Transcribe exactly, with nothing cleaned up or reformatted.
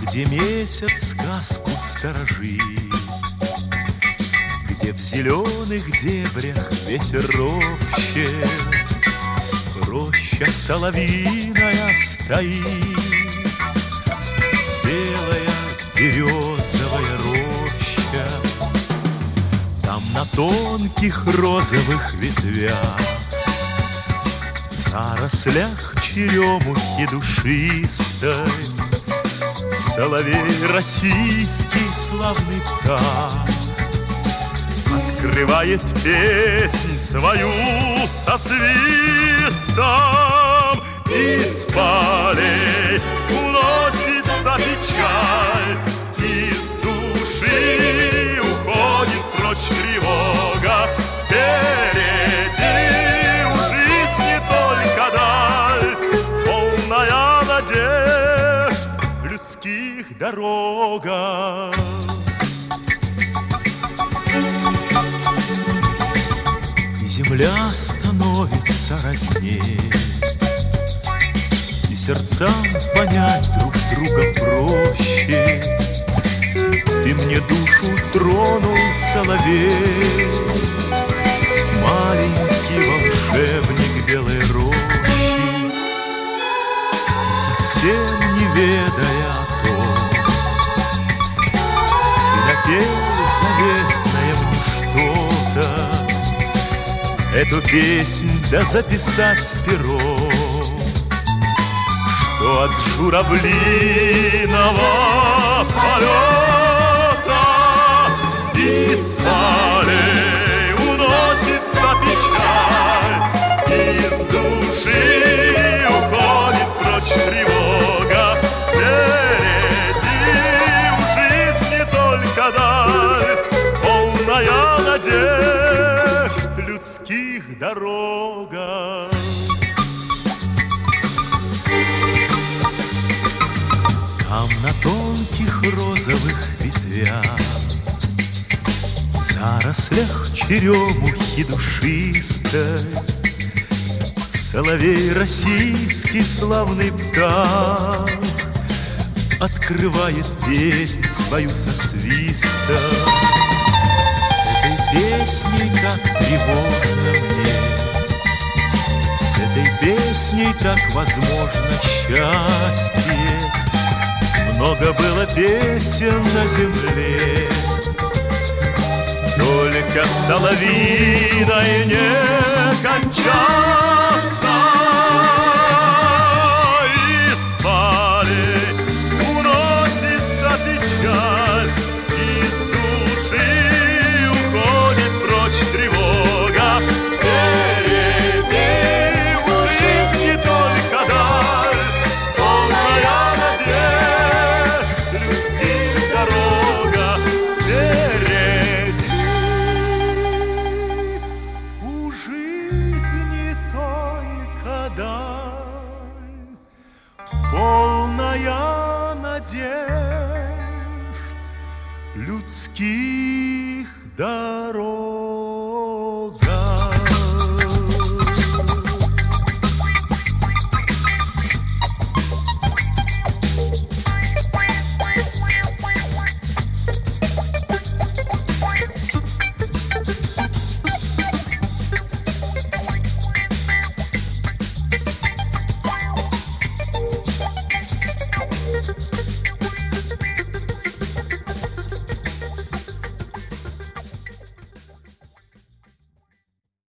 где месяц сказку сторожит, где в зеленых дебрях ветер ропщет, роща соловьиная стоит, белая березовая роща. Там на тонких розовых ветвях, в зарослях черемухи душистой, соловей российский славный птах открывает песнь свою со свистом. Из полей уносится печаль, из души уходит прочь тревога. Впереди у жизни только даль, полная надежд в людских дорогах. Земля становится родней, и сердцам понять друг друга проще. Ты мне душу тронул, соловей, маленький волшебник белой рощи, совсем не ведая о том, ты напел заветное мне что-то. Эту песнь да записать пером, что от журавлиного полета из полей уносится печаль, из души уходит прочь тревога. Впереди у жизни только даль, полная надежд в людских дорогах. Там на тонких розовых ветвях, в зарослях черемухи душистой, соловей российский славный птах открывает песнь свою со свистом. С этой песней так тревожно мне, с этой песней так возможно счастье. Много было песен на земле, только соловьиной не кончался. Из полей уносится печаль, из души уходит прочь тревога. Впереди у жизни только даль, полная надежд в людских дорогах. Впереди у жизни только даль, полная надежд людских дорог.